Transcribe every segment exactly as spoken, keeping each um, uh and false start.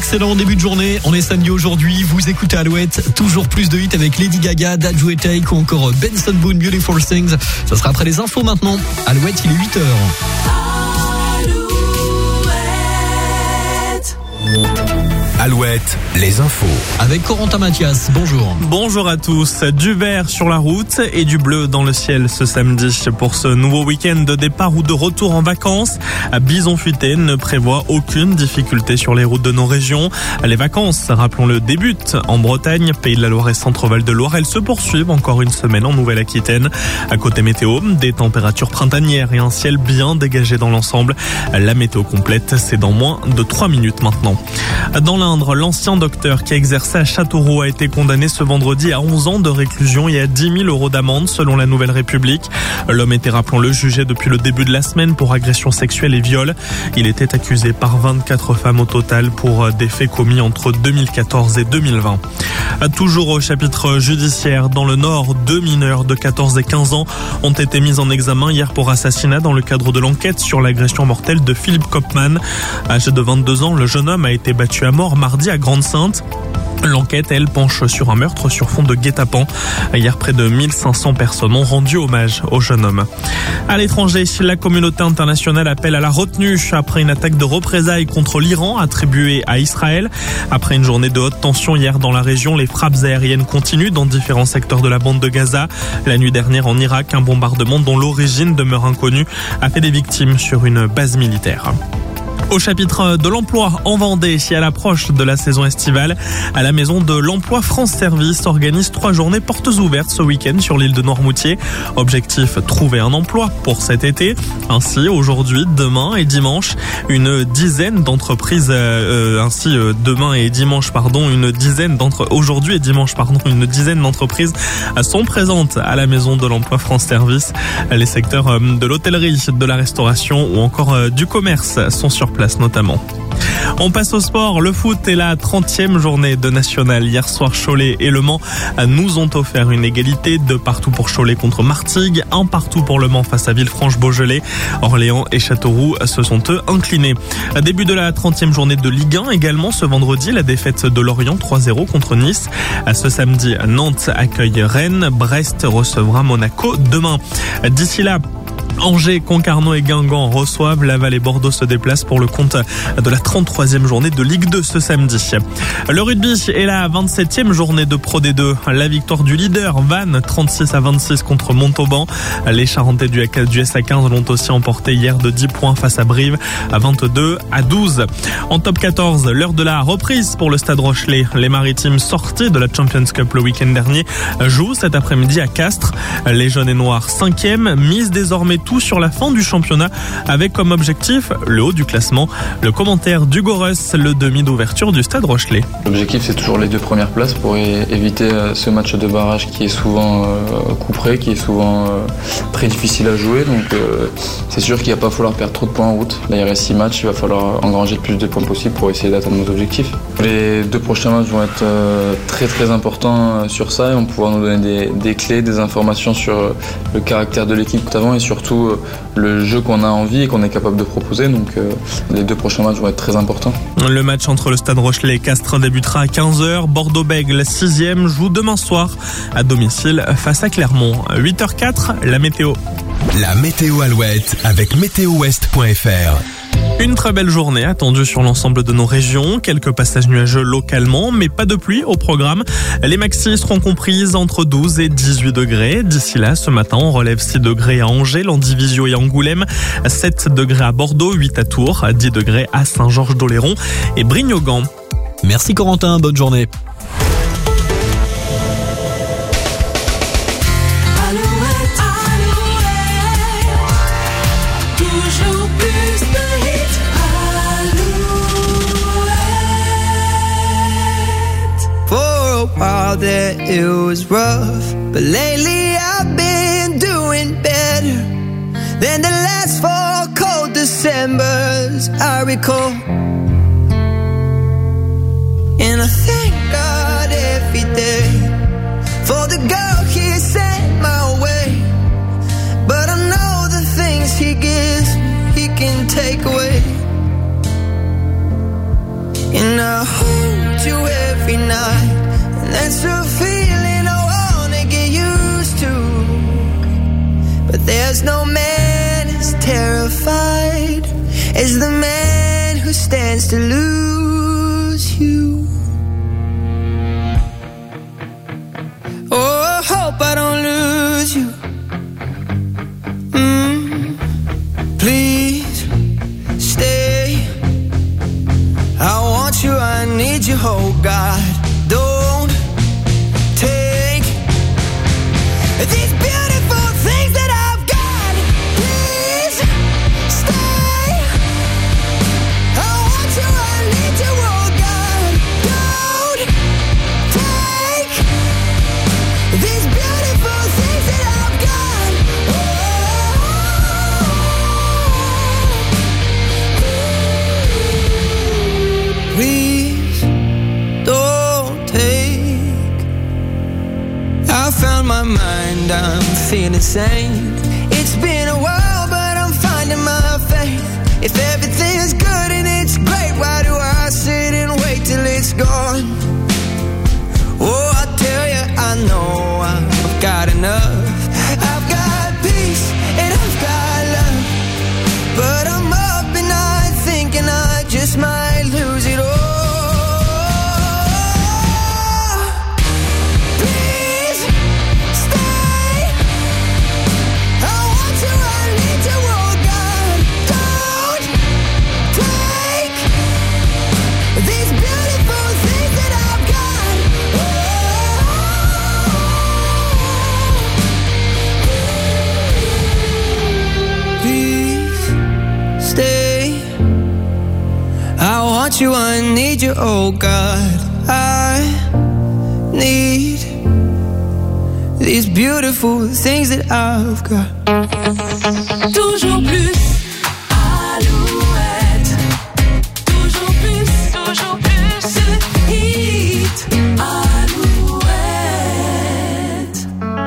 excellent début de journée. On est samedi aujourd'hui. Vous écoutez Alouette. Toujours plus de hits avec Lady Gaga, Dadju et Take ou encore Benson Boone, Beautiful Things. Ça sera après les infos maintenant. Alouette, il est huit heures. Alouette, les infos. Avec Corentin Mathias, bonjour. Bonjour à tous. Du vert sur la route et du bleu dans le ciel ce samedi pour ce nouveau week-end de départ ou de retour en vacances. Bison Futé ne prévoit aucune difficulté sur les routes de nos régions. Les vacances, rappelons-le, débutent en Bretagne, Pays de la Loire et Centre-Val de Loire. Elles se poursuivent encore une semaine en Nouvelle-Aquitaine. À côté météo, des températures printanières et un ciel bien dégagé dans l'ensemble. La météo complète, c'est dans moins de trois minutes maintenant. Dans l'Indre, l'ancien docteur qui exerçait à Châteauroux a été condamné ce vendredi à onze ans de réclusion et à dix mille euros d'amende selon la Nouvelle République. L'homme était, rappelons-le, jugé depuis le début de la semaine pour agression sexuelle et viol. Il était accusé par vingt-quatre femmes au total pour des faits commis entre deux mille quatorze et deux mille vingt. Toujours au chapitre judiciaire, dans le Nord, deux mineurs de quatorze et quinze ans ont été mis en examen hier pour assassinat dans le cadre de l'enquête sur l'agression mortelle de Philippe Kopman. Âgé de vingt-deux ans, le jeune homme a été battu à mort mardi à Grande-Sainte. L'enquête, elle, penche sur un meurtre sur fond de guet-apens. Hier, près de mille cinq cents personnes ont rendu hommage au jeune homme. À l'étranger, la communauté internationale appelle à la retenue après une attaque de représailles contre l'Iran attribuée à Israël. Après une journée de haute tension hier dans la région, les frappes aériennes continuent dans différents secteurs de la bande de Gaza. La nuit dernière en Irak, un bombardement dont l'origine demeure inconnue a fait des victimes sur une base militaire. Au chapitre de l'emploi en Vendée, à l'approche de la saison estivale, à la maison de l'emploi France Service organise trois journées portes ouvertes ce week-end sur l'île de Noirmoutier. Objectif, trouver un emploi pour cet été. Ainsi, aujourd'hui, demain et dimanche, une dizaine d'entreprises, euh, ainsi euh, demain et dimanche, pardon, une dizaine d'entre, aujourd'hui et dimanche, pardon, une dizaine d'entreprises sont présentes à la maison de l'emploi France Service. Les secteurs de l'hôtellerie, de la restauration ou encore du commerce sont sur place notamment. On passe au sport. Le foot est la trentième journée de National. Hier soir, Cholet et Le Mans nous ont offert une égalité. Deux partout pour Cholet contre Martigues, un partout pour Le Mans face à Villefranche-Beaujolais. Orléans et Châteauroux se sont eux inclinés. Début de la trentième journée de Ligue un également ce vendredi. La défaite de Lorient trois zéro contre Nice. Ce samedi, Nantes accueille Rennes. Brest recevra Monaco demain. D'ici là, Angers, Concarneau et Guingamp reçoivent. Laval et Bordeaux se déplacent pour le compte de la trente-troisième journée de Ligue deux ce samedi. Le rugby est la vingt-septième journée de Pro D deux. La victoire du leader Vannes, trente-six à vingt-six contre Montauban. Les Charentais du S A quinze l'ont aussi emporté hier de dix points face à Brive à vingt-deux à douze. En top quatorze, l'heure de la reprise pour le Stade Rochelais. Les Maritimes sortis de la Champions Cup le week-end dernier jouent cet après-midi à Castres. Les jaunes et noirs cinquième misent désormais tout sur la fin du championnat avec comme objectif le haut du classement. Le commentaire d'Hugo Russ, le demi d'ouverture du Stade Rochelais. L'objectif, c'est toujours les deux premières places pour éviter ce match de barrage qui est souvent couperé, qui est souvent très difficile à jouer. Donc c'est sûr qu'il ne va pas falloir perdre trop de points en route. Là, il reste six matchs, il va falloir engranger le plus de points possible pour essayer d'atteindre nos objectifs. Les deux prochains matchs vont être très très importants sur ça et vont pouvoir nous donner des, des clés, des informations sur le caractère de l'équipe avant et surtout le jeu qu'on a envie et qu'on est capable de proposer. Donc euh, les deux prochains matchs vont être très importants. Le match entre le Stade Rochelais et Castres débutera à quinze heures. Bordeaux-Bègles, sixième, joue demain soir à domicile face à Clermont. huit heures quatre, la météo. La météo Alouette avec météo ouest point f r. Une très belle journée attendue sur l'ensemble de nos régions. Quelques passages nuageux localement, mais pas de pluie au programme. Les maxis seront comprises entre douze et dix-huit degrés. D'ici là, ce matin, on relève six degrés à Angers, Landivisiau et Angoulême, sept degrés à Bordeaux, huit à Tours, dix degrés à Saint-Georges-d'Oléron et Brignogan. Merci Corentin, bonne journée. While that it was rough, but lately I've been doing better than the last four cold Decembers I recall. And I thank God every day for the girl He sent my way. But I know the things He gives, He can take away. And I hold you every night, and that's a feeling I wanna get used to. But there's no man as terrified as the man who stands to lose you. Oh, I hope I don't lose you. Mm, please stay. I want you, I need you, oh God. Don't take these beautiful things that I've got. Please stay. I want you, I need you, oh God. Don't take these beautiful things that I've got. Oh, please don't take. I found my mind, I'm feeling sane. It's been a while, but I'm finding my faith. If everything's good and it's great, why do I sit and wait till it's gone? Oh, I tell you, I know I've got enough. I've got peace and I've got love, but I'm up at night thinking I just might lose it all. Please stay. I want you, I need you, oh God. Don't take these beautiful things that I've got. Please stay. I want you, I need you, oh God. I need these beautiful things that I've got. Toujours plus. Alouette. Toujours plus. Toujours plus. Hit. Alouette.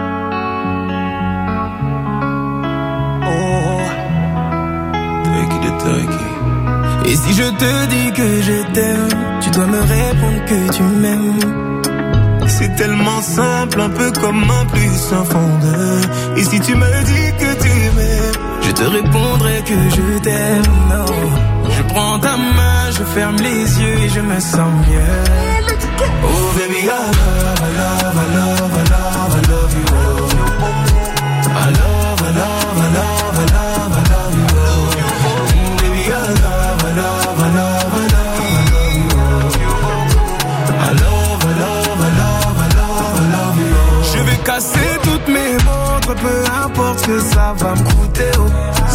Oh, take it, take it. Et si je te dis que je t'aime, tu dois me répondre que tu m'aimes. C'est tellement simple, un peu comme un plus un fondeur. Et si tu me dis que tu m'aimes, je te répondrai que je t'aime. Oh, je prends ta main, je ferme les yeux et je me sens mieux. oh baby, I love, I love, I love, I love, I love you. I love, I love, I love, I love, I love you. Baby, I love, I love, I love, I love, I love you. I love, I love, I love, I love, I love you. Je vais casser toutes mes montres, peu importe ce que ça va me coûter. Oh.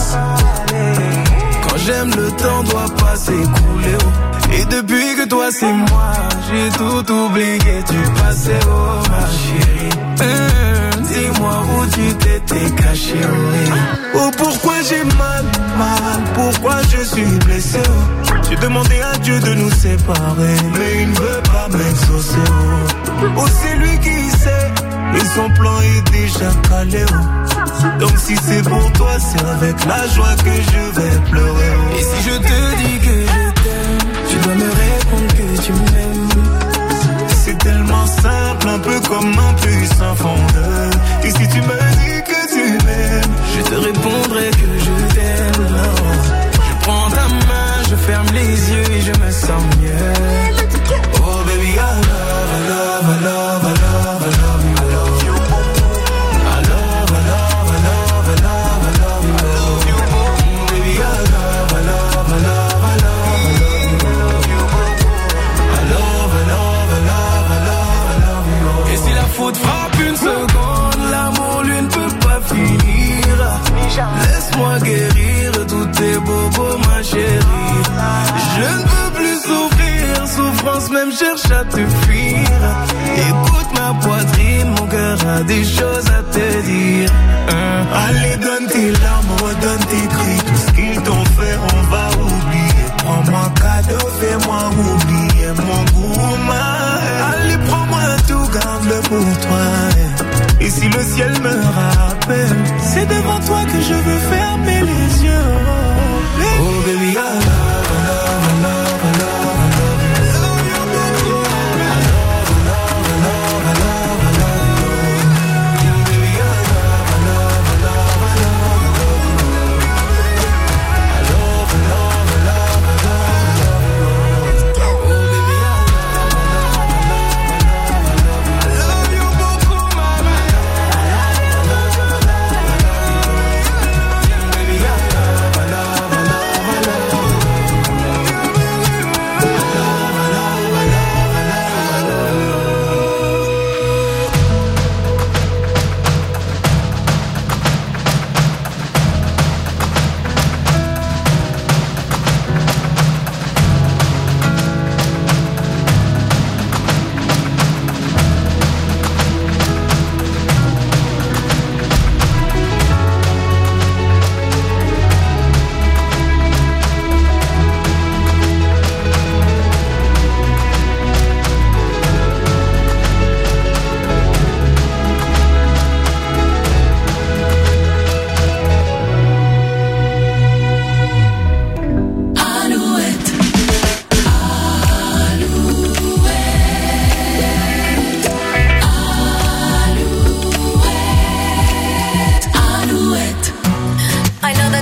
Quand j'aime, le temps doit pas s'écouler. Oh. Et depuis que toi c'est moi, j'ai tout oublié, tu passais, oh ma chérie. Hum, dis-moi où tu t'étais caché. Oh, oh pourquoi j'ai mal, mal, pourquoi je suis blessé. Oh. J'ai demandé à Dieu de nous séparer, mais il ne veut pas m'exaucer. Oh, oh c'est lui qui sait, et son plan est déjà calé. Oh. Donc si c'est pour toi, c'est avec la joie que je vais pleurer. Oh. Et si je te dis que je t'aime, tu dois me répondre que tu m'aimes. C'est tellement simple, un peu comme un puissant fondeur. Et si tu me dis que tu m'aimes, je te répondrai que je t'aime. Oh. Je prends ta main, je ferme les yeux et je me sens mieux. Oh baby, I love, I love, I love, I love, I love you. I love, I love, I love, I love, I love you. Baby, I love, I love, I love, I love, I love you. I love, I love, I love, I love, I love you. Et si la faute frappe une seconde, l'amour lui ne peut pas finir. Laisse-moi guérir tous tes bobos, ma chérie. Je ne peux plus souffrir, souffrance même cherche à te fuir. Écoute ma poitrine, mon cœur a des choses à te dire. Hein? Allez, donne tes larmes, redonne tes cris. Tout ce qu'ils t'ont fait, on va oublier. Prends-moi cadeau, fais-moi oublier mon gourmand. Allez, prends-moi tout, garde-le pour toi. Et si le ciel me rappelle, c'est devant toi que je veux fermer les yeux. Oh baby, I love, I love, I love, I love, I love you.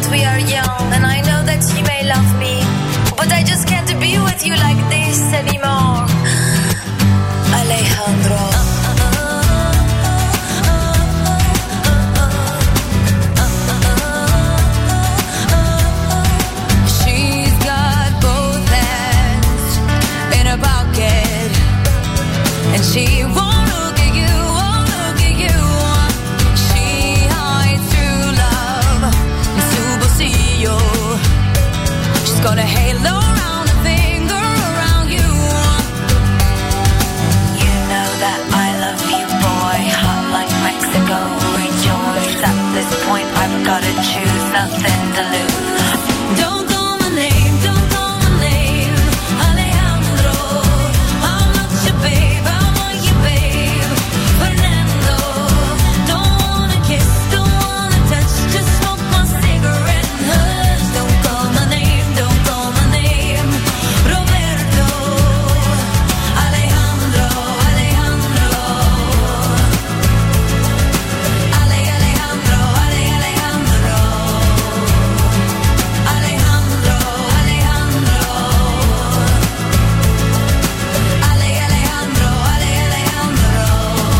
that we are young, and I know that you may love me, but I just can't be with you like this anymore. Alejandro. She's got both hands in her pocket, and she won't look at you, won't look at you. She hides true love in Supercillo. She's got a halo around her finger, around you. You know that I love you, boy, hot like Mexico. Rejoice, at this point I've gotta choose, nothing to lose. Don't call my name, don't call my name, Alejandro. I'm not your babe, I'm not your babe, Fernando. Don't wanna kiss, don't wanna touch, just smoke my cigarette and hush. Don't call my name, don't call my name, Roberto. Alejandro, Alejandro. Ale, Alejandro, Ale, Alejandro. Alejandro, Alejandro. Ale, Alejandro, Ale, Alejandro.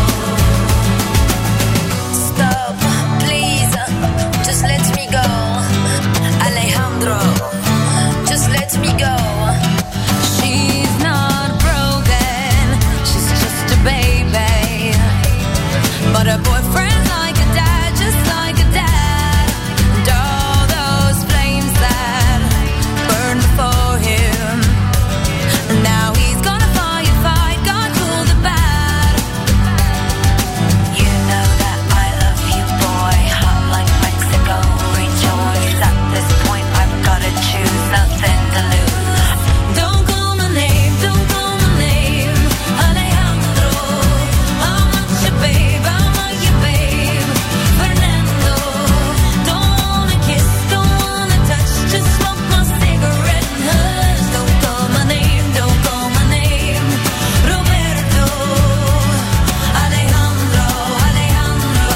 Stop, please, just let me go. Alejandro, just let me go. She's not broken, she's just a baby, but her boyfriend's like a dad, just like a dad. And all those flames that burned for him, now he's gonna firefight, God cool the bad. You know that I love you, boy, hot like Mexico. Rejoice, at this point I've gotta choose, nothing to lose. Don't call my name, don't call my name, Alejandro. I'm not your babe, I'm not your babe, Fernando. Don't wanna kiss, don't wanna touch, just smoke my cigarette and hush. Don't call my name, don't call my name, Roberto. Alejandro, Alejandro.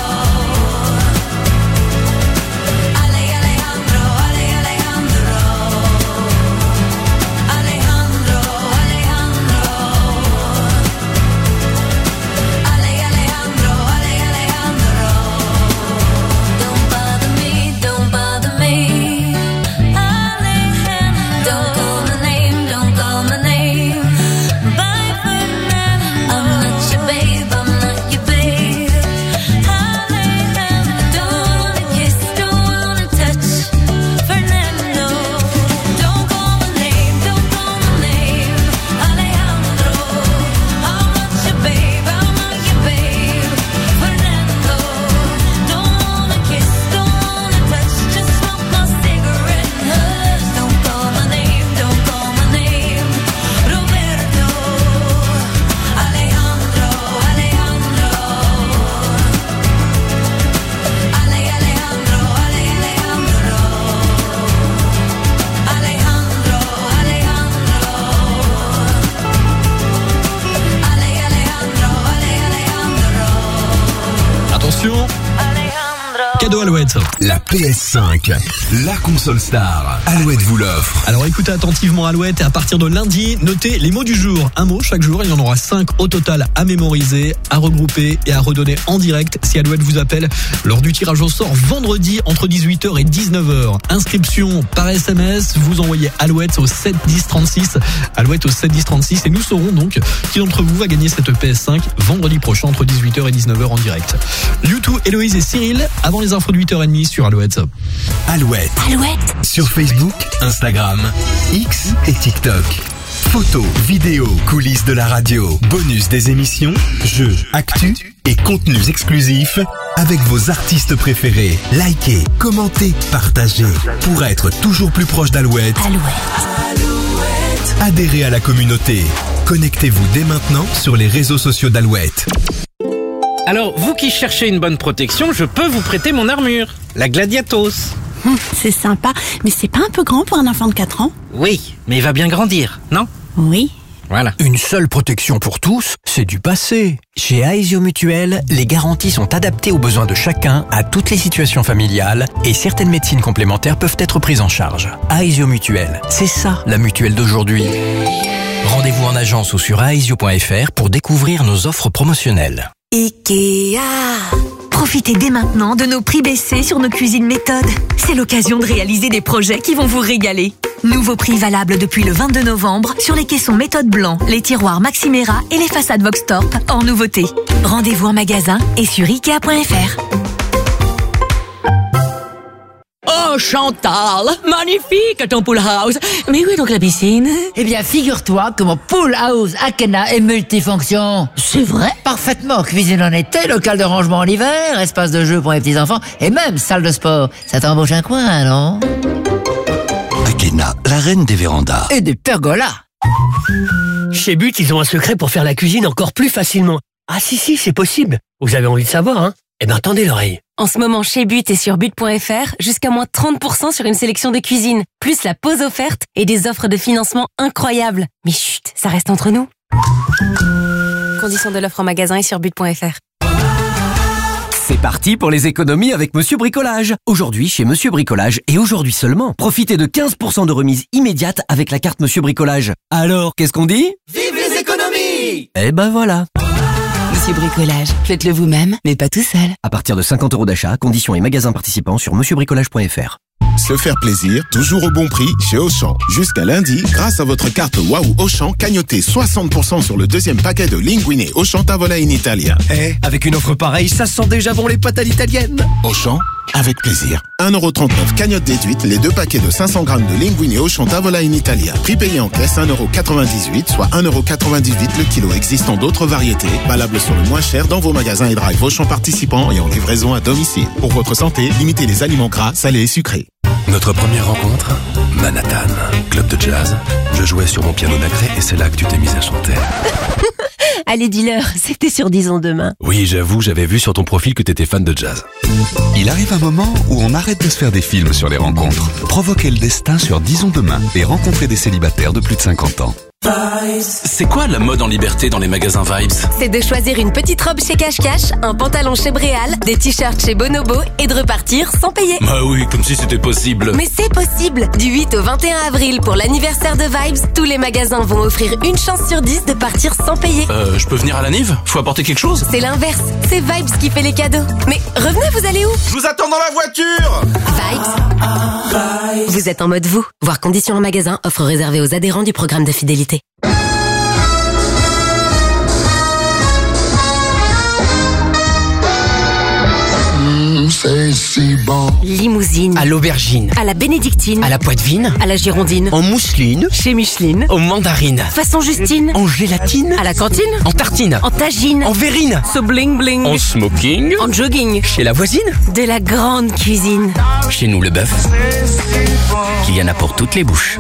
Ale, Alejandro, Ale, Alejandro. Alejandro, Alejandro. Ale, Alejandro, Ale, Alejandro. Don't bother me, don't bother me, Alejandro. Don't call my name, don't call my name, bye Fernando. I'm not your babe, I'm not your babe, Alejandro. Don't wanna kiss, don't wanna touch, Fernando. Don't call my name, don't call my name, Alejandro. I'm not your babe, I'm not your babe, Fernando. Don't wanna kiss, don't wanna touch, just smoke my cigarette and hush. Don't call my name, don't call my name, Roberto. Alejandro, Alejandro. Ale, Alejandro, Ale, Alejandro. Alejandro, Alejandro. Ale, Alejandro, Ale, Alejandro. Attention, Alejandro. cadeau Alouette. La P S cinq, la console star. Alouette vous l'offre. Alors écoutez attentivement Alouette et à partir de lundi, notez les mots du jour. Un mot chaque jour, il y en aura cinq au total à mémoriser, à regrouper et à redonner en direct si Alouette vous appelle lors du tirage au sort vendredi entre dix-huit heures et dix-neuf heures. Inscription par S M S, vous envoyez Alouette au sept dix trente-six, Alouette au sept dix trente-six et nous saurons donc qui d'entre vous va gagner cette P S cinq vendredi prochain entre dix-huit heures et dix-neuf heures en direct. YouTube, Héloïse et Cyril avant les infos de huit heures trente sur Alouette. Alouette. Alouette. Sur Facebook, Instagram, X et TikTok. Photos, vidéos, coulisses de la radio, bonus des émissions, jeux, actus et contenus exclusifs avec vos artistes préférés. Likez, commentez, partagez. Pour être toujours plus proche d'Alouette, Alouette. adhérez à la communauté. Connectez-vous dès maintenant sur les réseaux sociaux d'Alouette. Alors, vous qui cherchez une bonne protection, je peux vous prêter mon armure, la Gladiatos. Hum, c'est sympa, mais c'est pas un peu grand pour un enfant de quatre ans? Oui, mais il va bien grandir, non? Oui. Voilà. Une seule protection pour tous, c'est du passé. Chez Aesio Mutuel, les garanties sont adaptées aux besoins de chacun, à toutes les situations familiales, et certaines médecines complémentaires peuvent être prises en charge. Aesio Mutuel, c'est ça la mutuelle d'aujourd'hui. Rendez-vous en agence ou sur aesio point f r pour découvrir nos offres promotionnelles. Ikea. Profitez dès maintenant de nos prix baissés sur nos cuisines méthodes. C'est l'occasion de réaliser des projets qui vont vous régaler. Nouveau prix valable depuis le vingt-deux novembre sur les caissons méthode blanc, les tiroirs Maximera et les façades Voxtorp en nouveauté. Rendez-vous en magasin et sur ikea point f r. Oh Chantal, magnifique ton pool house. Mais où est donc la piscine? Eh bien, figure-toi que mon pool house Akena est multifonction. C'est vrai? Parfaitement, cuisine en été, local de rangement en hiver, espace de jeu pour les petits-enfants et même salle de sport. Ça t'embauche un coin, non? Akena, la reine des vérandas. Et des pergolas. Chez But, ils ont un secret pour faire la cuisine encore plus facilement. Ah si, si, c'est possible. Vous avez envie de savoir, hein? Eh ben, tendez l'oreille. En ce moment, chez But et sur but point f r, jusqu'à moins trente pour cent sur une sélection de cuisine, plus la pause offerte et des offres de financement incroyables. Mais chut, ça reste entre nous. Conditions de l'offre en magasin et sur but point f r. C'est parti pour les économies avec Monsieur Bricolage. Aujourd'hui, chez Monsieur Bricolage, et aujourd'hui seulement, profitez de quinze pour cent de remise immédiate avec la carte Monsieur Bricolage. Alors, qu'est-ce qu'on dit? Vive les économies! Eh ben voilà. Monsieur Bricolage, faites-le vous-même, mais pas tout seul. À partir de cinquante euros d'achat, conditions et magasins participants sur monsieur bricolage point f r. Se faire plaisir, toujours au bon prix chez Auchan. Jusqu'à lundi, grâce à votre carte Waouh Auchan, cagnotez soixante pour cent sur le deuxième paquet de Linguine Auchan Tavola in Italia. Eh, avec une offre pareille, ça sent déjà bon les pâtes à l'italienne. Auchan, avec plaisir. un euro trente-neuf cagnotte déduite, les deux paquets de cinq cents grammes de Linguine Auchan Tavola in Italia. Prix payé en caisse un euro quatre-vingt-dix-huit, soit un euro quatre-vingt-dix-huit le kilo. Existant d'autres variétés, valables sur le moins cher dans vos magasins et drive Auchan participants et en livraison à domicile. Pour votre santé, limitez les aliments gras, salés et sucrés. Notre première rencontre, Manhattan, club de jazz. Je jouais sur mon piano nacré et c'est là que tu t'es mise à chanter. Allez, dis-leur, c'était sur Disons Demain. Oui, j'avoue, j'avais vu sur ton profil que t'étais fan de jazz. Il arrive un moment où on arrête de se faire des films sur les rencontres. Provoquez le destin sur Disons Demain et rencontrez des célibataires de plus de cinquante ans. C'est quoi la mode en liberté dans les magasins Vibes? C'est de choisir une petite robe chez Cache Cache, un pantalon chez Bréal, des t-shirts chez Bonobo et de repartir sans payer. Bah oui, comme si c'était possible. Mais c'est possible. Du huit au vingt et un avril pour l'anniversaire de Vibes, tous les magasins vont offrir une chance sur dix de partir sans payer. Euh, je peux venir à la Nive? Faut apporter quelque chose? C'est l'inverse. C'est Vibes qui fait les cadeaux. Mais revenez, vous allez où? Je vous attends dans la voiture. Vibes. Vous êtes en mode vous. Voir conditions en magasin, offre réservée aux adhérents du programme de fidélité. C'est si bon. Limousine. À l'aubergine. À la bénédictine. À la poitvine. À la girondine. En mousseline. Chez Micheline. Aux mandarines. Façon Justine. En gélatine. À la cantine. En tartine. En tagine. En verrine. So bling bling. En smoking. En jogging. Chez la voisine. De la grande cuisine. Chez nous, le bœuf. Qu'il y en a pour toutes les bouches.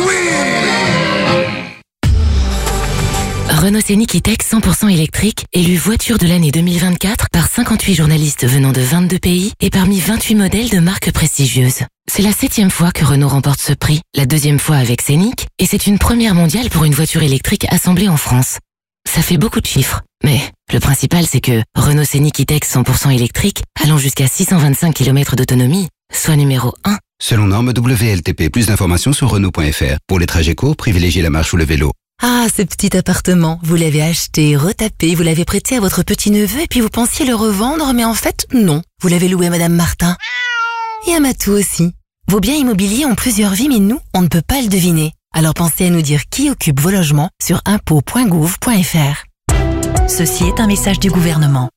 Renault Scénic E-Tech cent pour cent électrique, élu voiture de l'année deux mille vingt-quatre par cinquante-huit journalistes venant de vingt-deux pays et parmi vingt-huit modèles de marques prestigieuses. C'est la septième fois que Renault remporte ce prix, la deuxième fois avec Scénic, et c'est une première mondiale pour une voiture électrique assemblée en France. Ça fait beaucoup de chiffres, mais le principal c'est que Renault Scénic E-Tech cent pour cent électrique, allant jusqu'à six cent vingt-cinq kilomètres d'autonomie, soit numéro un. Selon norme W L T P, plus d'informations sur Renault point F R. Pour les trajets courts, privilégiez la marche ou le vélo. Ah, ce petit appartement, vous l'avez acheté, retapé, vous l'avez prêté à votre petit-neveu et puis vous pensiez le revendre, mais en fait, non. Vous l'avez loué à Madame Martin. Et à Matou aussi. Vos biens immobiliers ont plusieurs vies, mais nous, on ne peut pas le deviner. Alors pensez à nous dire qui occupe vos logements sur impôts point gouv point f r. Ceci est un message du gouvernement.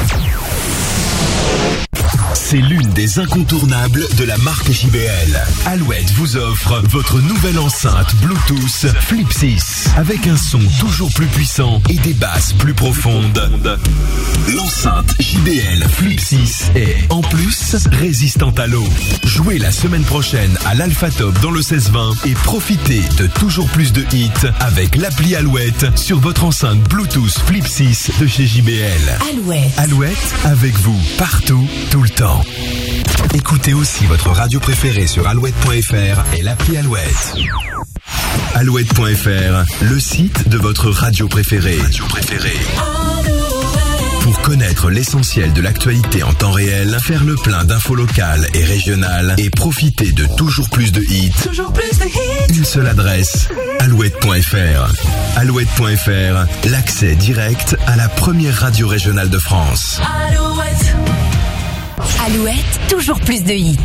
C'est l'une des incontournables de la marque J B L. Alouette vous offre votre nouvelle enceinte Bluetooth Flip six avec un son toujours plus puissant et des basses plus profondes. L'enceinte J B L Flip six est en plus résistante à l'eau. Jouez la semaine prochaine à l'Alpha Top dans le seize vingt et profitez de toujours plus de hits avec l'appli Alouette sur votre enceinte Bluetooth Flip six de chez J B L. Alouette. Alouette avec vous partout, tout le temps. Écoutez aussi votre radio préférée sur alouette point f r et l'appli Alouette. Alouette point F R, le site de votre radio préférée. Radio préférée. Pour connaître l'essentiel de l'actualité en temps réel, faire le plein d'infos locales et régionales et profiter de toujours plus de hits. Toujours plus de hits. Une seule adresse, alouette point F R. Alouette point F R, l'accès direct à la première radio régionale de France. Alouette. Alouette, toujours plus de hits.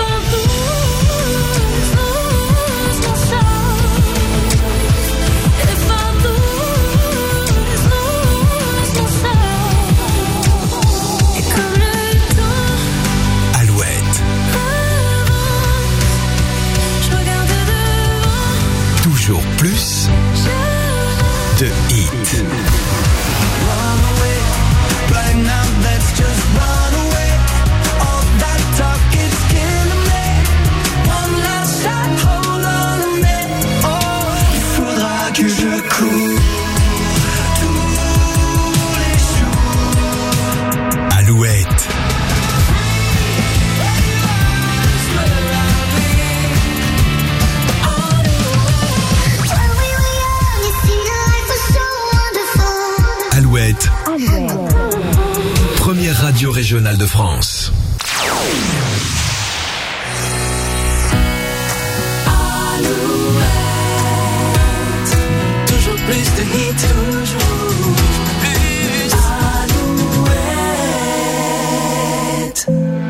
Toujours plus de hits. Que je cours tous les jours. Alouette. Alouette. Première radio régionale de France. Toujours plus de hits, toujours plus. Alouette.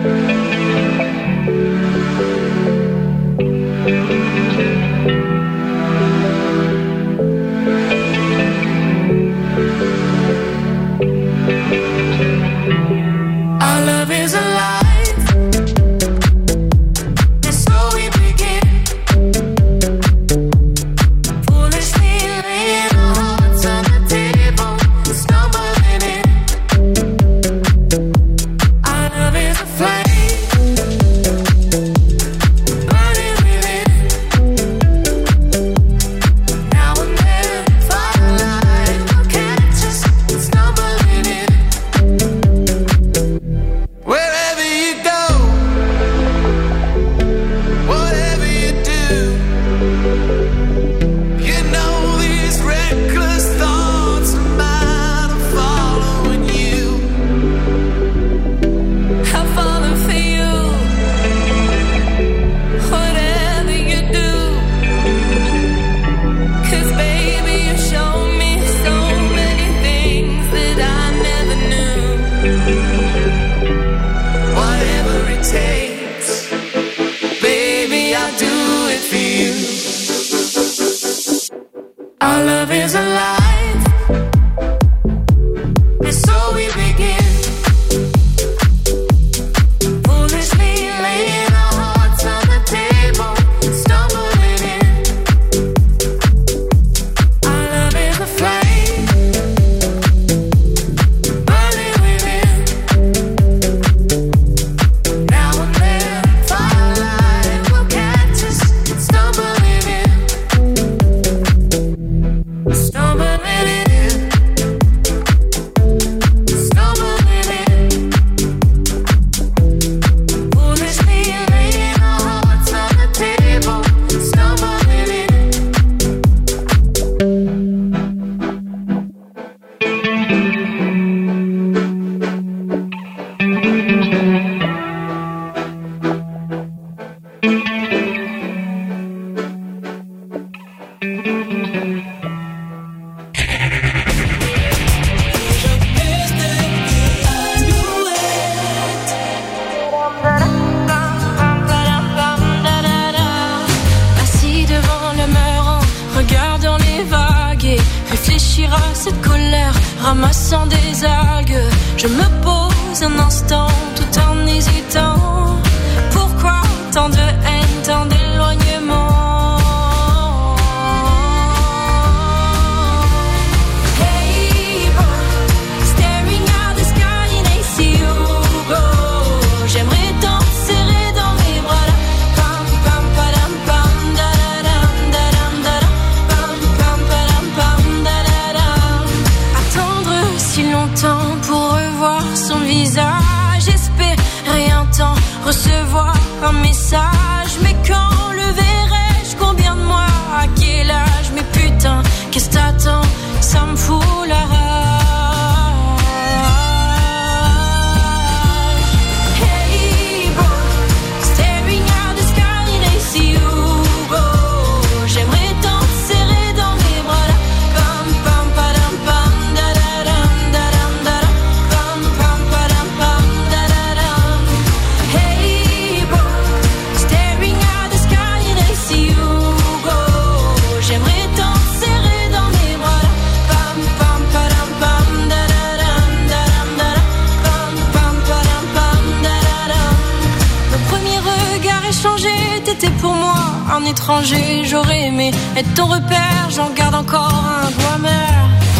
Our love is alive, and so we begin. Foolishly laying our hearts on the table, stumbling in. Our love is a flame, burning within. Now and then, firelight will catch us, stumbling in. Wherever you go, whatever you do, you know these reckless thoughts of mine are following you. I'm falling for you, whatever you do. 'Cause baby, you show me so many things that I never knew. Whatever it takes, baby, I'll do it for you. Our love is alive, and so we begin. Foolishly laying our hearts on the table, stumbling in. Our love is a flame, burning within. Now and then, firelight will catch us, stumbling in, stumbling in, stumbling in. Foolishly laying our hearts on the table, stumbling in. Assis devant le mur en regardant les vagues et réfléchir à cette colère, ramassant des algues. Je me pose un instant tout en hésitant. Pourquoi tant de haine, tant d'éloignement? Hey boy, staring at the sky and I see you go. J'aimerais t'en serrer dans mes bras là. Pam pam padam pam da da dam da dam da dam. Pam pam padam pam da da dam. Attendre si longtemps pour revoir son visage, espérer un temps, recevoir un message. Mais quand le verrai-je, combien de mois, à quel âge? qu'est-ce que t'attends? Ça me fout la rage. Hey bro, staring at the sky and I see you go. J'aimerais tant te serrer dans mes bras là. Pam pam padam pam da da dam da dam da dam. Pam pam padam pam da da dam. Hey bro, staring at the sky and I see you go. J'aimerais tant te serrer dans mes bras là. Pam pam padam pam da da dam da dam da dam. Pam pam padam pam da da dam. Le premier regard échangé, t'étais pour moi un étranger. J'aurais aimé être ton repère, j'en garde encore un goût amer.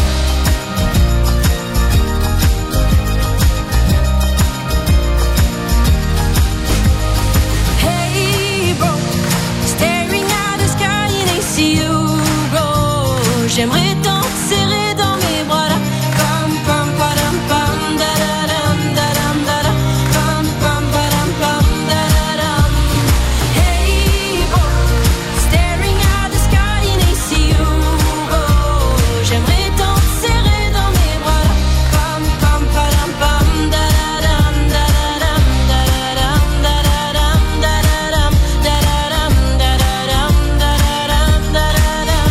Hey bro, staring at the sky and I see you go. J'aimerais tant te serrer dans mes bras là. Pam pam padam pam da da dam da dam da dam. Pam pam padam pam da da dam. Hey bro, staring at the sky and I see you go. J'aimerais tant te serrer dans mes bras là. Pam pam padam pam da da dam da da dam da da dam da da dam da da dam da da dam da da dam da da dam da da dam.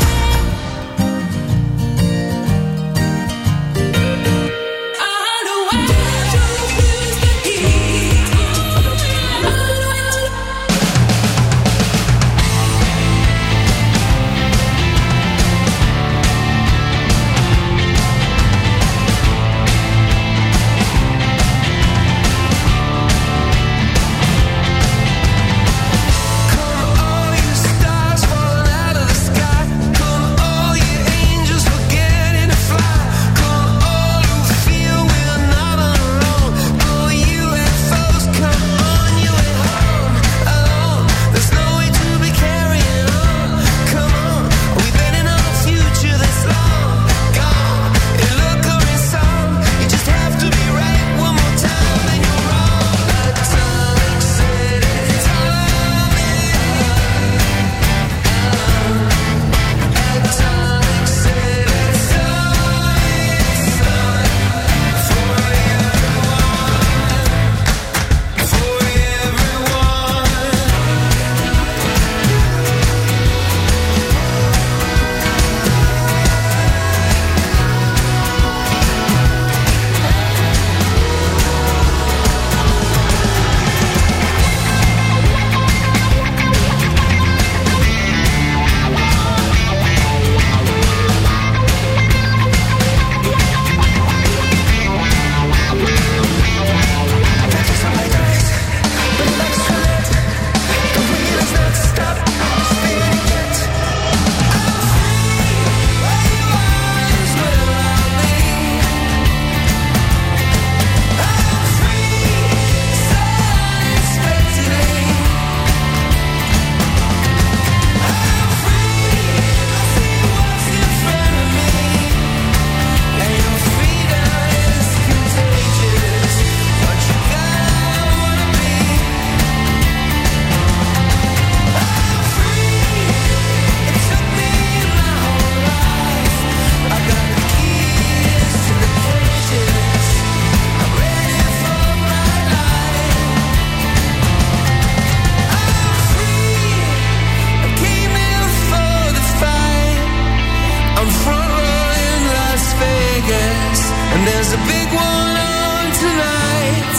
There's a big one on tonight.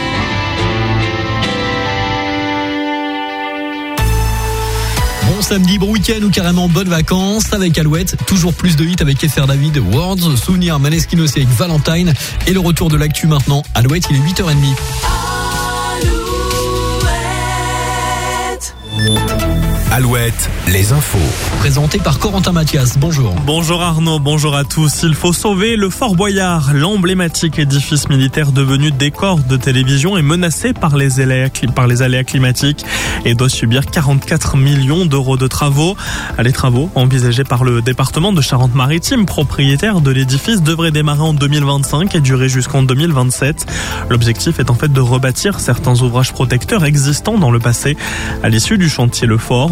Bon samedi, bon week-end ou carrément bonnes vacances avec Alouette. Toujours plus de hits avec Esther David, Words, Souvenir, Maneskin aussi avec Valentine. Et le retour de l'actu maintenant. Alouette, il est huit heures trente. Alouette, les infos. Présenté par Corentin Mathias. Bonjour. Bonjour Arnaud, bonjour à tous. Il faut sauver le Fort Boyard. L'emblématique édifice militaire devenu décor de télévision est menacé par les aléas, par les aléas climatiques et doit subir quarante-quatre millions d'euros de travaux. Les travaux envisagés par le département de Charente-Maritime, propriétaire de l'édifice, devraient démarrer en deux mille vingt-cinq et durer jusqu'en deux mille vingt-sept. L'objectif est en fait de rebâtir certains ouvrages protecteurs existants dans le passé. À l'issue du chantier Le Fort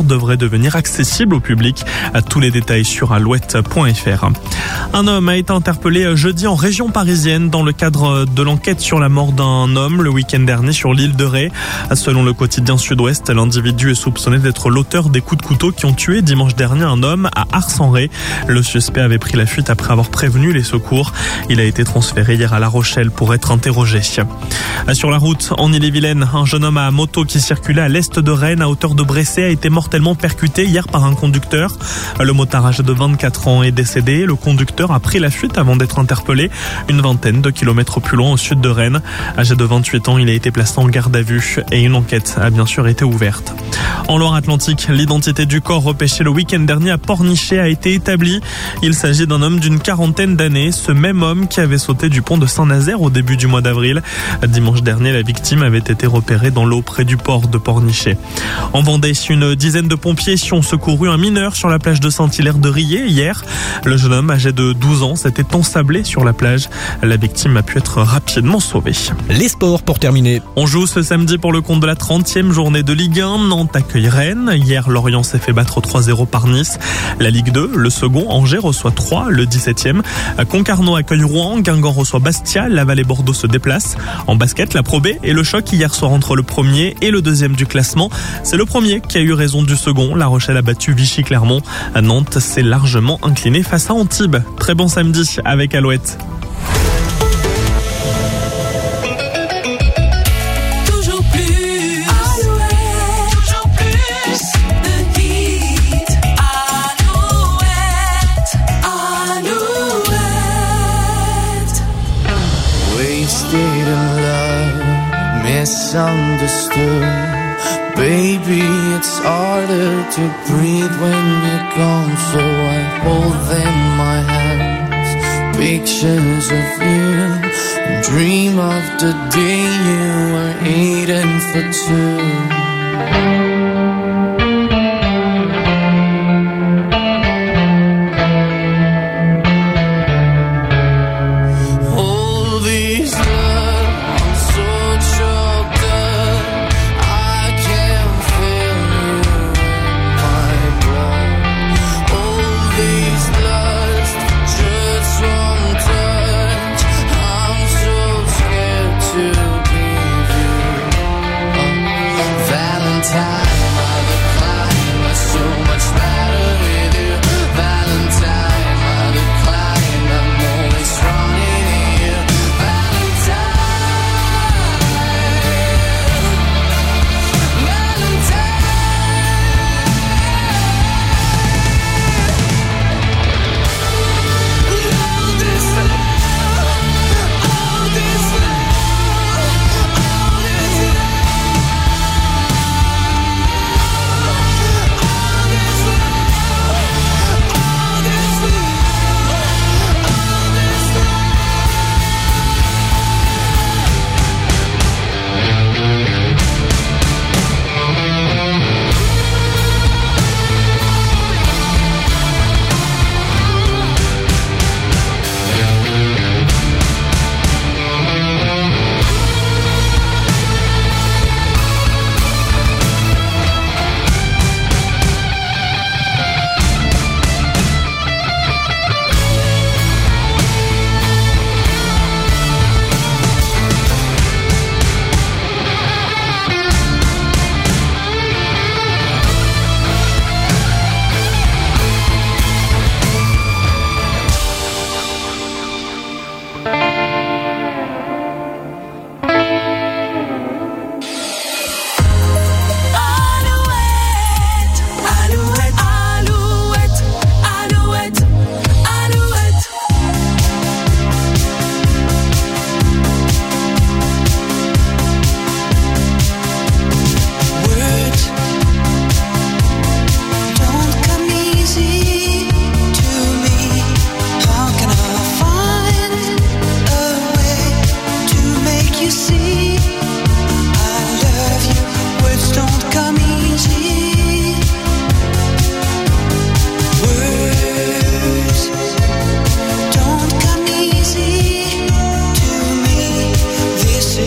concert devrait devenir accessible au public. Tous les détails sur alouette point f r. Un homme a été interpellé jeudi en région parisienne dans le cadre de l'enquête sur la mort d'un homme le week-end dernier sur l'île de Ré. Selon le quotidien Sud-Ouest, l'individu est soupçonné d'être l'auteur des coups de couteau qui ont tué dimanche dernier un homme à Ars-en-Ré. Le suspect avait pris la fuite après avoir prévenu les secours. Il a été transféré hier à La Rochelle pour être interrogé. Sur la route, en Ille-et-Vilaine, un jeune homme à moto qui circulait à l'est de Rennes, à hauteur de Bressay, a été mortellement percuté hier par un conducteur. Le motard âgé de vingt-quatre ans est décédé. Le conducteur a pris la fuite avant d'être interpellé une vingtaine de kilomètres plus loin au sud de Rennes. Âgé de vingt-huit ans, il a été placé en garde à vue et une enquête a bien sûr été ouverte. En Loire-Atlantique, l'identité du corps repêché le week-end dernier à Pornichet a été établie. Il s'agit d'un homme d'une quarantaine d'années, ce même homme qui avait sauté du pont de Saint-Nazaire au début du mois d'avril. Dimanche dernier, la victime avait été repérée dans l'eau près du port de Pornichet. En Vendée, une dizaine de pompiers ont secouru un mineur sur la plage de Saint-Hilaire de Riez hier. Le jeune homme, âgé de douze ans, s'était ensablé sur la plage. La victime a pu être rapidement sauvée. Les sports pour terminer. On joue ce samedi pour le compte de la trentième journée de Ligue un. Nantes accueille Rennes. Hier, Lorient s'est fait battre trois zéro par Nice. La Ligue deux, le second, Angers reçoit Troyes, le dix-septième. Concarneau accueille Rouen. Guingamp reçoit Bastia. Laval et Bordeaux se déplacent. En basket, la Pro B et le choc hier soir entre le premier et le deuxième du classement. C'est le premier qui a eu raison du second. La Rochelle a battu Vichy-Clermont. Nantes s'est largement incliné face à Antibes. Très bon samedi avec Alouette. Toujours plus, Alouette, toujours plus de hits. Alouette, Alouette. Wasted in love, misunderstood. Baby, it's harder to breathe when you're gone, so I hold them in my hands, pictures of you, and dream of the day you were eating for two.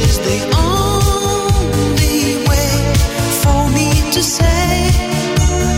To say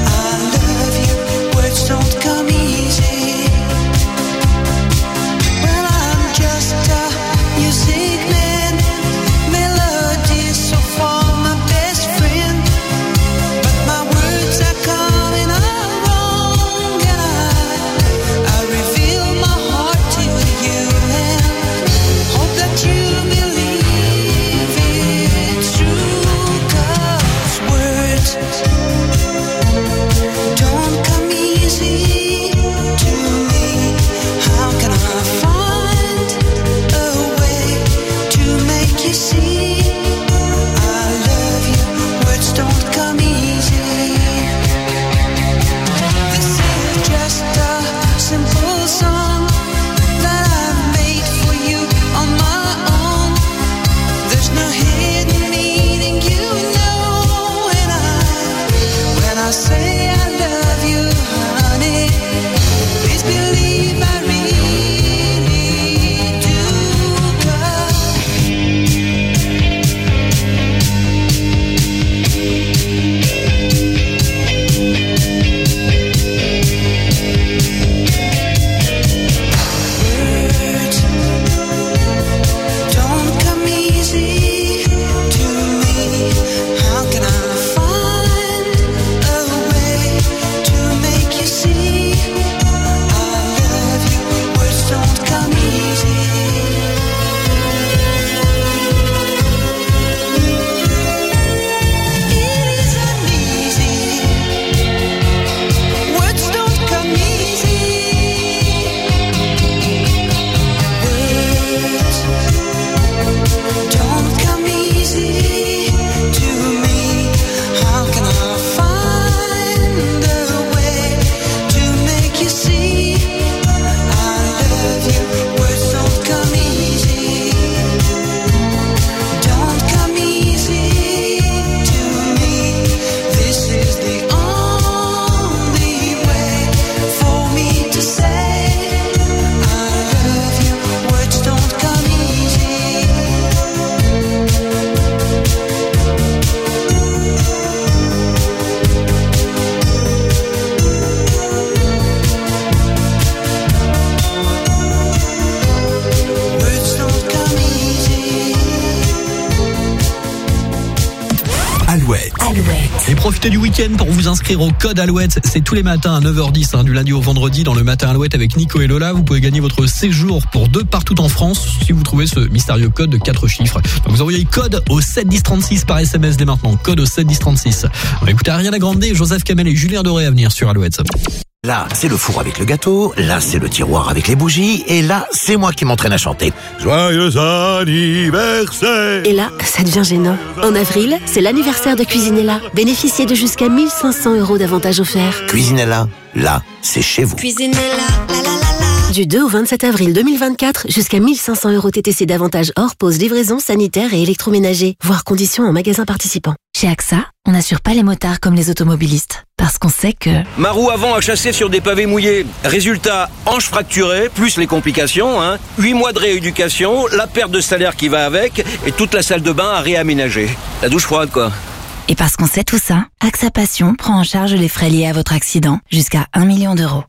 Alouette. Et profitez du week-end pour vous inscrire au code Alouette. C'est tous les matins à neuf heures dix, hein, du lundi au vendredi dans le matin Alouette avec Nico et Lola. Vous pouvez gagner votre séjour pour deux partout en France si vous trouvez ce mystérieux code de quatre chiffres. Donc vous envoyez code au sept dix trente-six par S M S dès maintenant. Code au sept dix trente-six. On va écouter Ariana Grande, Joseph Kamel et Julien Doré à venir sur Alouette. Là, c'est le four avec le gâteau, là, c'est le tiroir avec les bougies, et là, c'est moi qui m'entraîne à chanter. Joyeux anniversaire! Et là, ça devient gênant. En avril, c'est l'anniversaire de Cuisinella. Bénéficiez de jusqu'à mille cinq cents euros d'avantages offerts. Cuisinella, là, c'est chez vous. Cuisinella, la la la la. Du deux au vingt-sept avril deux mille vingt-quatre, jusqu'à mille cinq cents euros T T C d'avantages hors pause, livraison, sanitaire et électroménager. Voir conditions en magasin participant. Chez AXA, on n'assure pas les motards comme les automobilistes. Parce qu'on sait que... Ma roue avant a chassé sur des pavés mouillés. Résultat, hanche fracturée, plus les complications, hein. huit mois de rééducation, la perte de salaire qui va avec, et toute la salle de bain à réaménager. La douche froide, quoi. Et parce qu'on sait tout ça, AXA Passion prend en charge les frais liés à votre accident jusqu'à un million d'euros.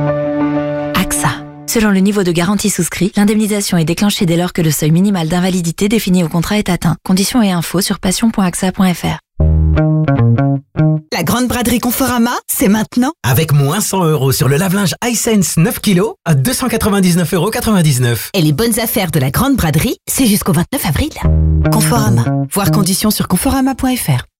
AXA. Selon le niveau de garantie souscrit, l'indemnisation est déclenchée dès lors que le seuil minimal d'invalidité défini au contrat est atteint. Conditions et infos sur passion point axa point f r. La grande braderie Conforama, c'est maintenant. Avec moins cent euros sur le lave-linge Hisense neuf kilos à deux cent quatre-vingt-dix-neuf euros quatre-vingt-dix-neuf. Et les bonnes affaires de la grande braderie, c'est jusqu'au vingt-neuf avril. Conforama. Voir conditions sur conforama point f r.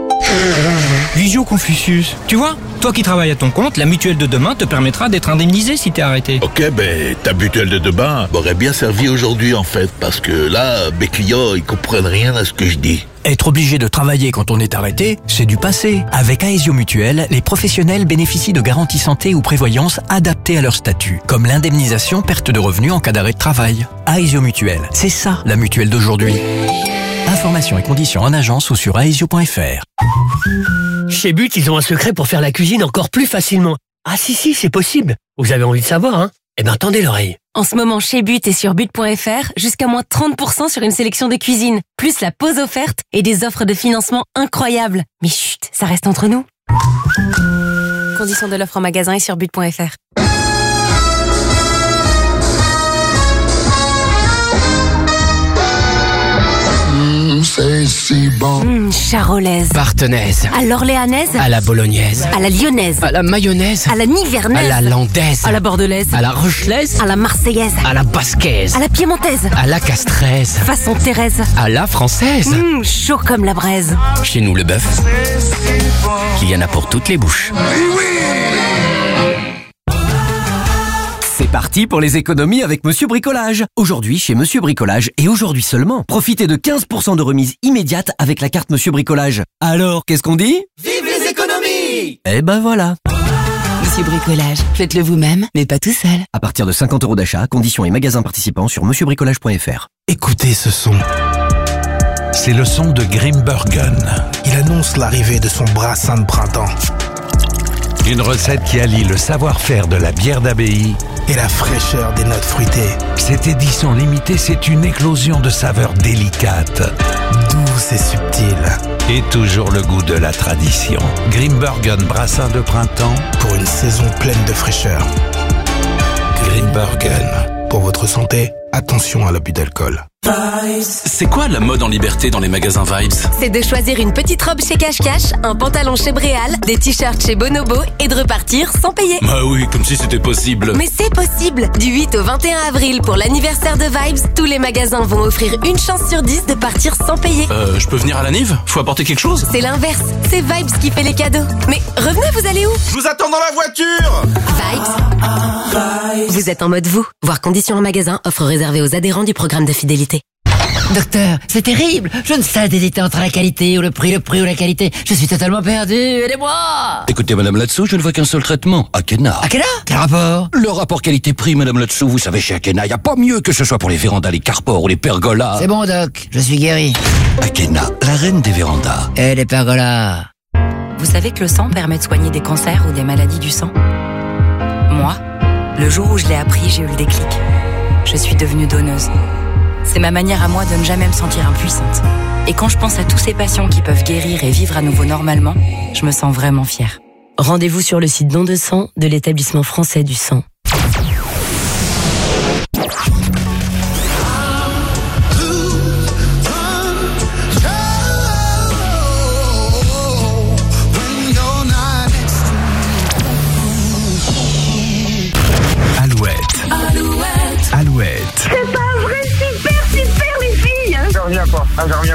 Visio Confucius. Tu vois, toi qui travailles à ton compte, la mutuelle de demain te permettra d'être indemnisé si t'es arrêté. Ok, ben ta mutuelle de demain m'aurait bien servi aujourd'hui en fait, parce que là, mes clients, ils comprennent rien à ce que je dis. Être obligé de travailler quand on est arrêté, c'est du passé. Avec Aesio Mutuelle, les professionnels bénéficient de garanties santé ou prévoyance adaptées à leur statut, comme l'indemnisation perte de revenus en cas d'arrêt de travail. Aesio Mutuelle, c'est ça la mutuelle d'aujourd'hui. Informations et conditions en agence ou sur aesio point f r. Chez But, ils ont un secret pour faire la cuisine encore plus facilement. Ah si, si, c'est possible. Vous avez envie de savoir, hein? Eh ben, tendez l'oreille. En ce moment, chez But et sur but point f r, jusqu'à moins trente pour cent sur une sélection de cuisine, plus la pause offerte et des offres de financement incroyables. Mais chut, ça reste entre nous. Conditions de l'offre en magasin et sur but point f r. C'est si bon. Mmh, charolaise. Partenaise. À l'orléanaise. À la bolognaise. À la lyonnaise. À la mayonnaise. À la nivernaise. À la landaise. À la bordelaise. À la rochelaise. À la marseillaise. À la basquaise. À la piémontaise. À la castraise. Façon Thérèse. À la française. Mmh, chaud comme la braise. Chez nous, le bœuf, il y en a pour toutes les bouches. C'est parti pour les économies avec Monsieur Bricolage. Aujourd'hui chez Monsieur Bricolage et aujourd'hui seulement. Profitez de quinze pour cent de remise immédiate avec la carte Monsieur Bricolage. Alors, qu'est-ce qu'on dit? Vive les économies! Eh ben voilà. Monsieur Bricolage, faites-le vous-même, mais pas tout seul. À partir de cinquante euros d'achat, conditions et magasins participants sur monsieur bricolage point f r. Écoutez ce son. C'est le son de Grimbergen. Il annonce l'arrivée de son brassin de printemps. Une recette qui allie le savoir-faire de la bière d'abbaye et la fraîcheur des notes fruitées. Cette édition limitée, c'est une éclosion de saveurs délicates, douces et subtiles. Et toujours le goût de la tradition. Grimbergen brassin de printemps pour une saison pleine de fraîcheur. Grimbergen. Pour votre santé, attention à l'abus d'alcool. C'est quoi la mode en liberté dans les magasins Vibes? C'est de choisir une petite robe chez Cache Cache, un pantalon chez Bréal, des t-shirts chez Bonobo et de repartir sans payer. Bah oui, comme si c'était possible. Mais c'est possible! Du huit au vingt et un avril, pour l'anniversaire de Vibes, tous les magasins vont offrir une chance sur dix de partir sans payer. Euh, je peux venir à la Nive? Faut apporter quelque chose? C'est l'inverse, c'est Vibes qui fait les cadeaux. Mais revenez, vous allez où? Je vous attends dans la voiture! Vibes. Vous êtes en mode vous. Voir conditions en magasin, offre réservée aux adhérents du programme de fidélité. Docteur, c'est terrible. Je ne sais hésiter entre la qualité ou le prix, le prix ou la qualité. Je suis totalement perdu. Aidez-moi. Écoutez, Madame Latsou, je ne vois qu'un seul traitement. Akena. Akena? Quel rapport? Le rapport qualité-prix, Madame Latsou. Vous savez, chez Akena, il n'y a pas mieux que ce soit pour les vérandas, les carpores ou les pergolas. C'est bon, Doc. Je suis guéri. Akena, la reine des vérandas. Et les pergolas. Vous savez que le sang permet de soigner des cancers ou des maladies du sang? Moi, le jour où je l'ai appris, j'ai eu le déclic. Je suis devenue donneuse. C'est ma manière à moi de ne jamais me sentir impuissante. Et quand je pense à tous ces patients qui peuvent guérir et vivre à nouveau normalement, je me sens vraiment fière. Rendez-vous sur le site Don de sang de l'établissement français du sang.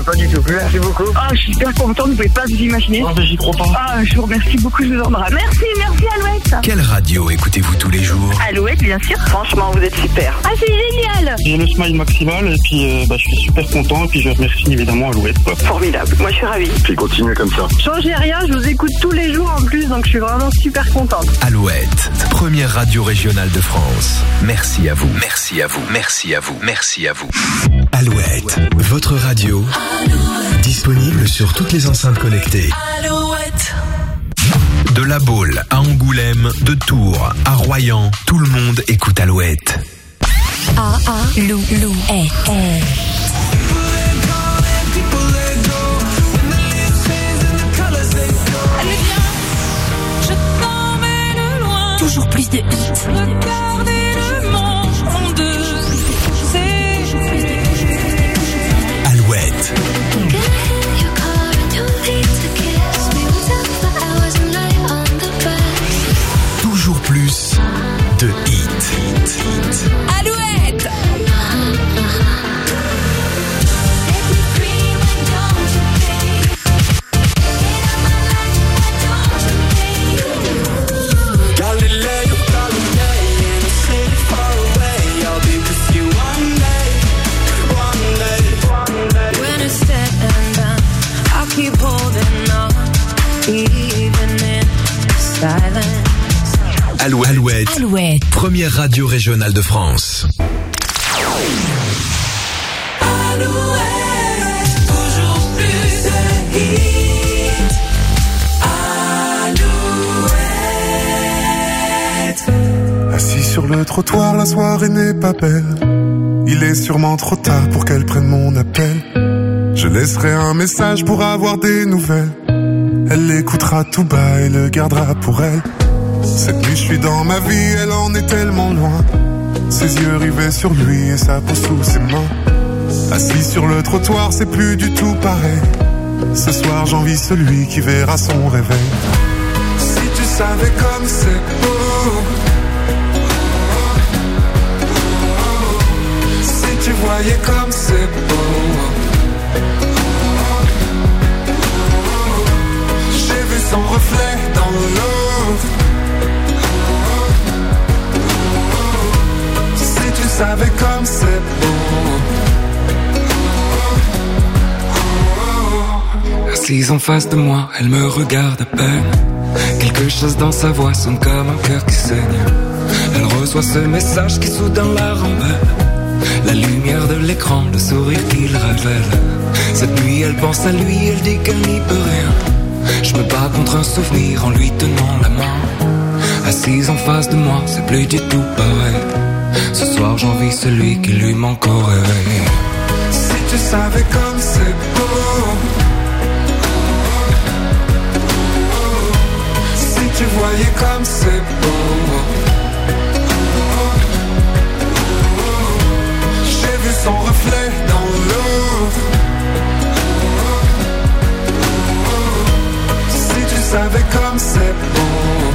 pas du tout. Merci beaucoup. Ah, je suis super contente, vous pouvez pas vous imaginer. Non, mais j'y crois pas. Ah, je vous remercie beaucoup, je vous embrasse. Merci, merci Alouette. Quelle radio écoutez-vous tous les jours? Alouette, bien sûr. Franchement, vous êtes super. Ah, c'est génial. J'ai le smile maximal et puis euh, bah, je suis super content et puis je remercie évidemment Alouette, quoi. Formidable, moi je suis ravie. Puis continuez comme ça. Changez rien, je vous écoute tous les jours en plus, donc je suis vraiment super contente. Alouette, première radio régionale de France. Merci à vous, merci à vous, merci à vous, merci à vous. Alouette, votre radio. Alouette. Disponible sur toutes les enceintes connectées. Alouette. De La Baule à Angoulême, de Tours à Royan, tout le monde écoute Alouette. A A Lou Lou eh eh. Allez viens, je t'emmène loin. Toujours plus de hits. Regardez le monde en deux. C'est Alouette. Toujours plus de hits. Alouette. Alouette. Alouette. Alouette. Première radio régionale de France. Alouette. Toujours plus de hits. Alouette. Assis sur le trottoir, la soirée n'est pas belle. Il est sûrement trop tard pour qu'elle prenne mon appel. Je laisserai un message pour avoir des nouvelles. Elle l'écoutera tout bas et le gardera pour elle. Cette nuit je suis dans ma vie, elle en est tellement loin. Ses yeux rivés sur lui et sa peau sous ses mains. Assis sur le trottoir, c'est plus du tout pareil. Ce soir j'envie celui qui verra son réveil. Si tu savais comme c'est beau, si tu voyais comme c'est beau. J'ai vu son reflet dans l'eau. Si tu savais comme c'est beau. Assise en face de moi, elle me regarde à peine. Quelque chose dans sa voix sonne comme un cœur qui saigne. Elle reçoit ce message qui soudain la rembelle. La lumière de l'écran, le sourire qu'il révèle. Cette nuit elle pense à lui, elle dit qu'elle n'y peut rien. Je me bats contre un souvenir en lui tenant la main. Assise en face de moi, c'est plus du tout pareil. Ce soir j'envie celui qui lui manque au réveil. Si tu savais comme c'est beau. Si tu voyais comme c'est beau. J'ai vu son reflet dans l'eau. Si tu savais comme c'est beau.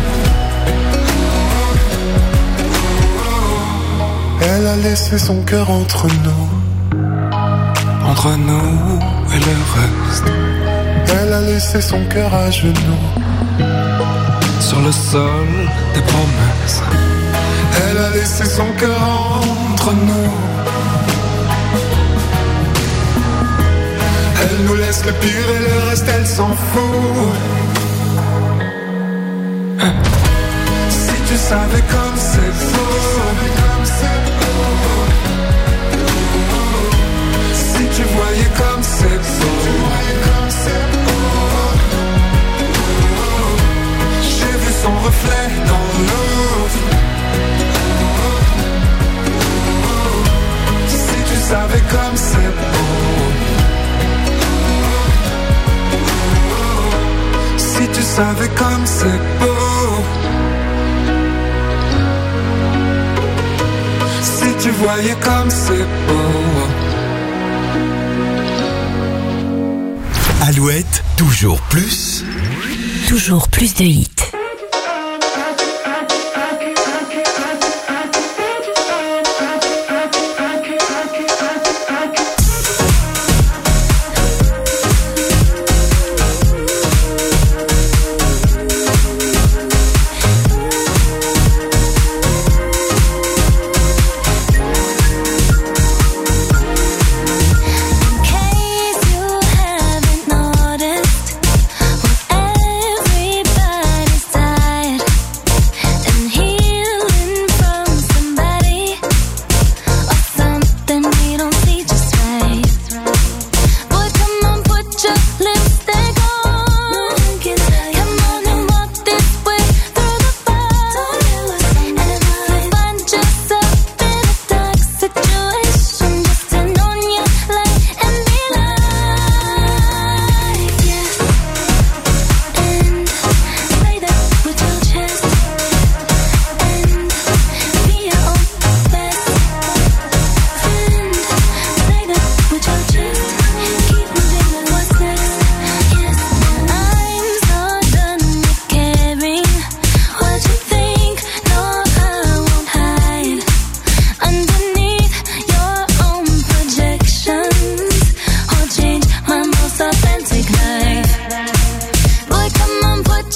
Elle a laissé son cœur entre nous. Entre nous et le reste. Elle a laissé son cœur à genoux. Sur le sol des promesses. Elle a laissé son cœur entre nous. Elle nous laisse le pire et le reste elle s'en fout. Si tu savais comme c'est beau. Si tu voyais comme c'est beau. J'ai vu son reflet dans l'eau. Si tu savais comme c'est beau. Si tu savais comme c'est beau. Si tu voyais comme c'est beau. Alouette, toujours plus. Toujours plus de hits.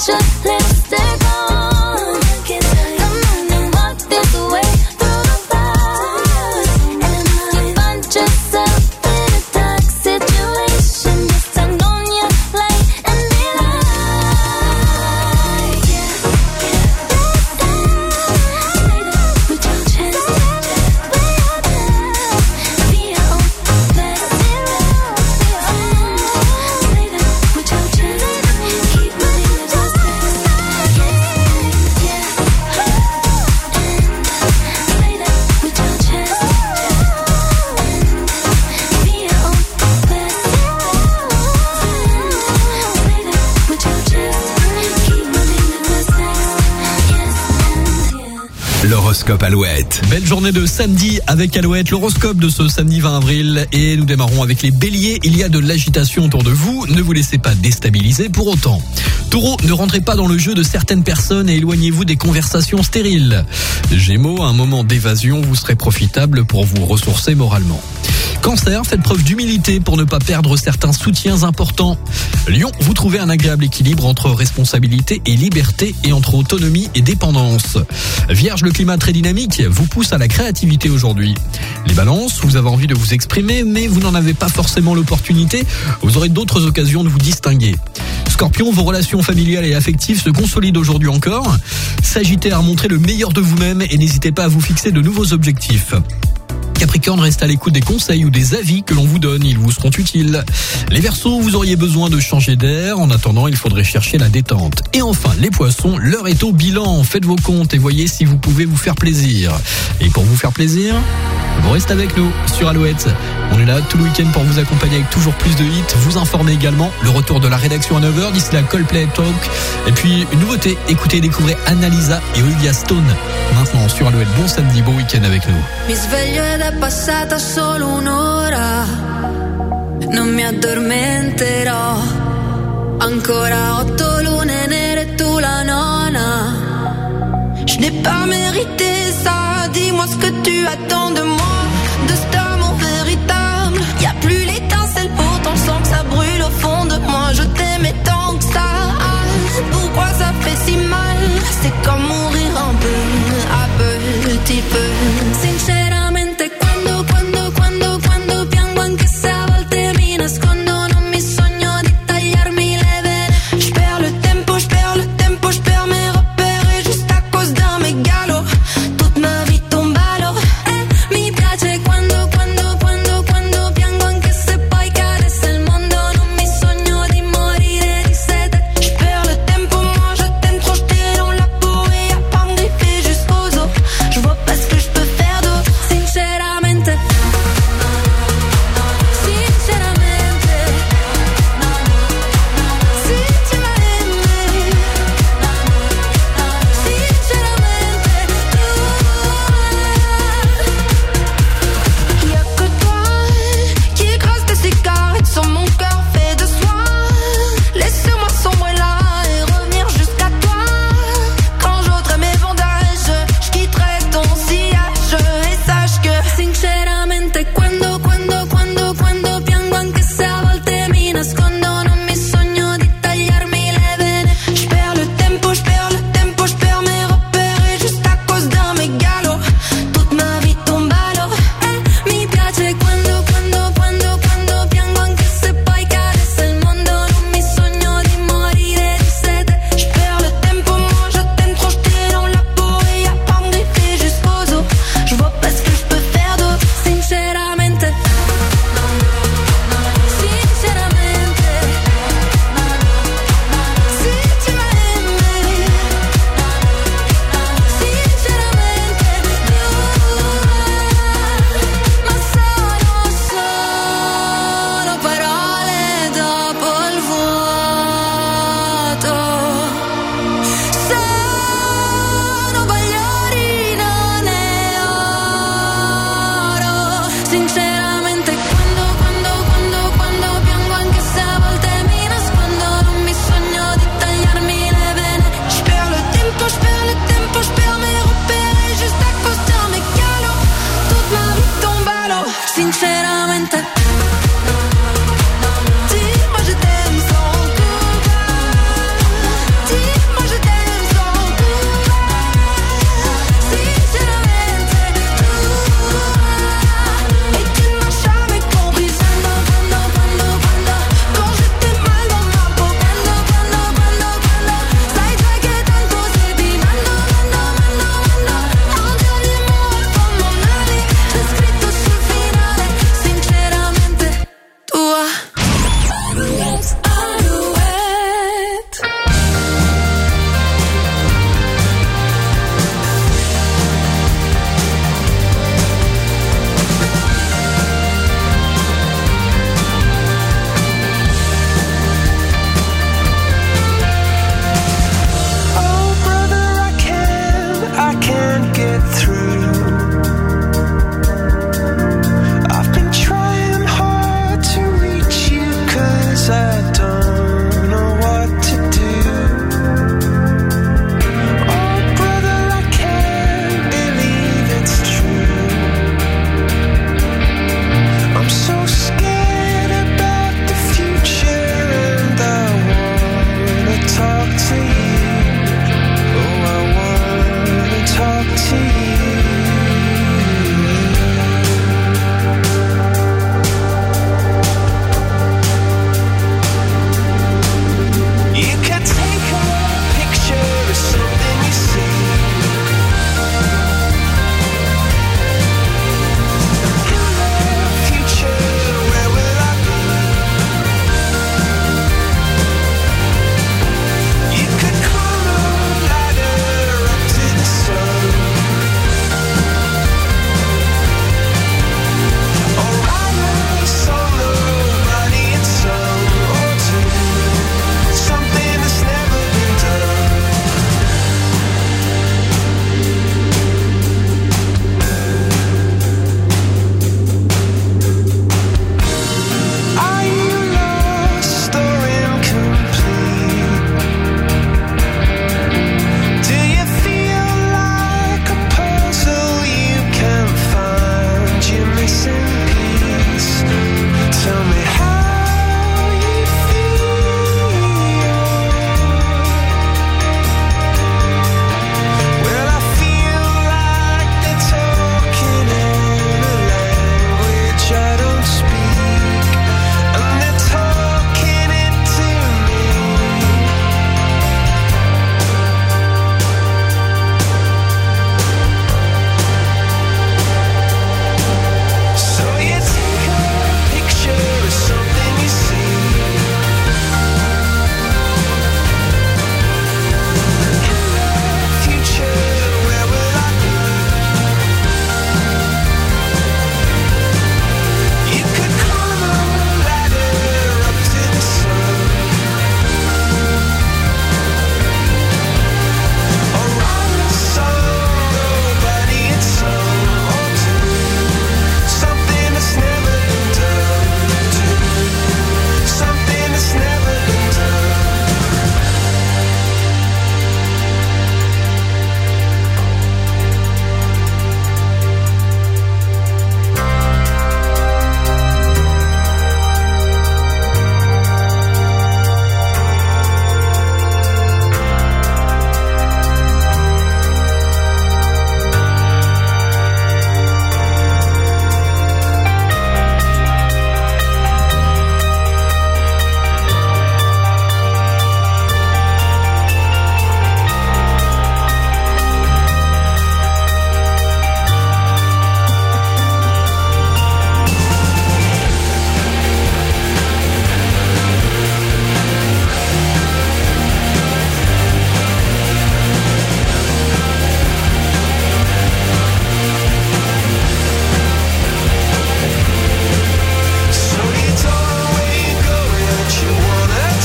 L'horoscope Alouette. Belle journée de samedi avec Alouette, l'horoscope de ce samedi vingt avril. Et nous démarrons avec les béliers. Il y a de l'agitation autour de vous, ne vous laissez pas déstabiliser pour autant. Taureau, ne rentrez pas dans le jeu de certaines personnes et éloignez-vous des conversations stériles. Gémeaux, un moment d'évasion vous serait profitable pour vous ressourcer moralement. Cancer, faites preuve d'humilité pour ne pas perdre certains soutiens importants. Lion, vous trouvez un agréable équilibre entre responsabilité et liberté et entre autonomie et dépendance. Vierge, le climat très dynamique vous pousse à la créativité aujourd'hui. Les balances, vous avez envie de vous exprimer mais vous n'en avez pas forcément l'opportunité. Vous aurez d'autres occasions de vous distinguer. Scorpion, vos relations familiales et affectives se consolident aujourd'hui encore. Sagittaire, montrez le meilleur de vous-même et n'hésitez pas à vous fixer de nouveaux objectifs. Capricorne, reste à l'écoute des conseils ou des avis que l'on vous donne, ils vous seront utiles. Les Verseaux, vous auriez besoin de changer d'air, en attendant il faudrait chercher la détente. Et enfin, les Poissons, l'heure est au bilan, faites vos comptes et voyez si vous pouvez vous faire plaisir. Et pour vous faire plaisir, vous restez avec nous sur Alouette. On est là tout le week-end pour vous accompagner avec toujours plus de hits, vous informer également, le retour de la rédaction à neuf heures, d'ici la Coldplay Talk. Et puis une nouveauté, écoutez et découvrez Annalisa et Olivia Stone. Maintenant sur Alouette, bon samedi, bon week-end avec nous. È passata solo un'ora, non mi addormenterò. Ancora otto lune nere, tu la nona. Je n'ai pas mérité ça, dis-moi ce que tu attends de moi, de cet amour véritable. Y a plus l'étincelle, pourtant je sens que ça brûle au fond